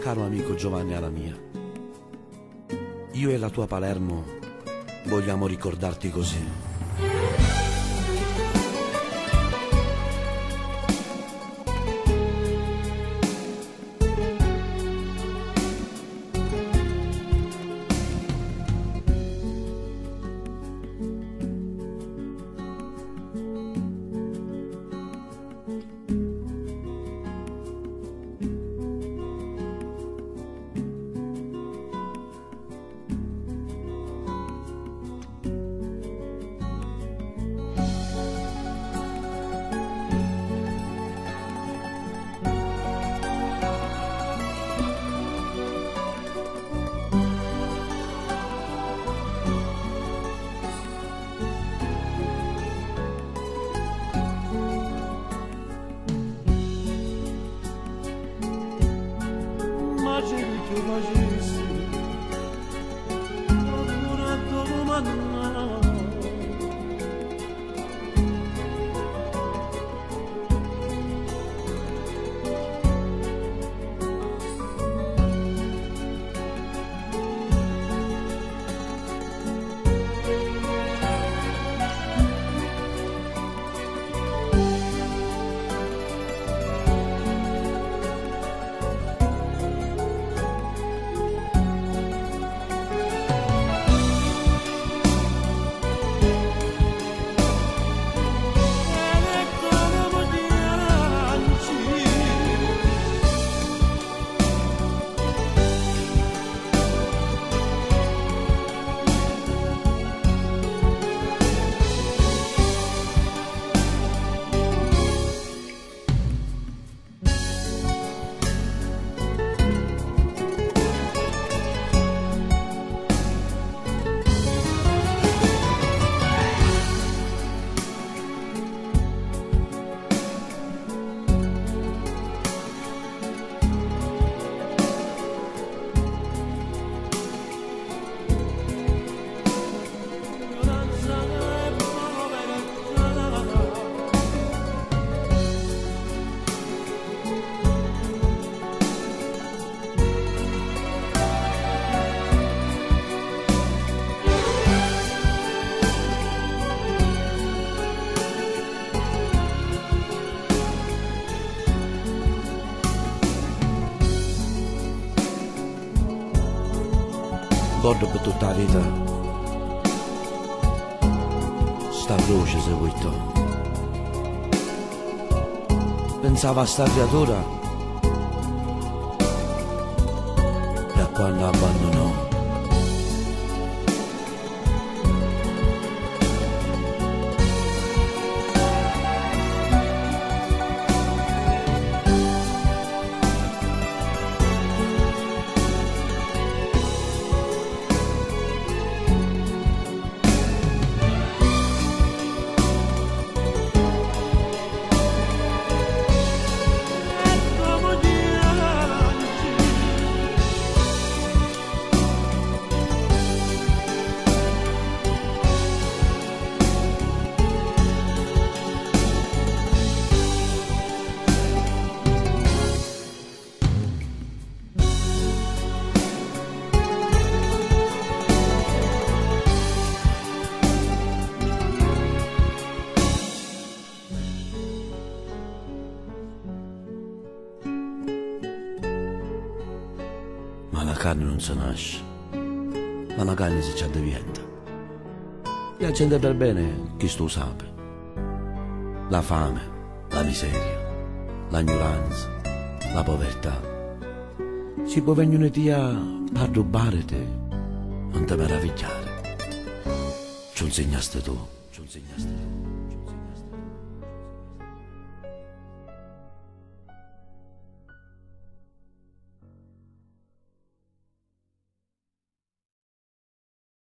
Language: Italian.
Caro amico Giovanni Alamia, io e la tua Palermo vogliamo ricordarti così. Ricordo per tutta la vita sta croce seguito. Pensava a sta creatura e a quando abbandonò. Ma la carne non si nasce, ma la carne si ci diventa. La gente per bene chi sto sape. La fame, la miseria, l'ignoranza, la povertà. Si può venire a rubare te, non ti meravigliare. Ci insegnaste tu, ci insegnaste tu.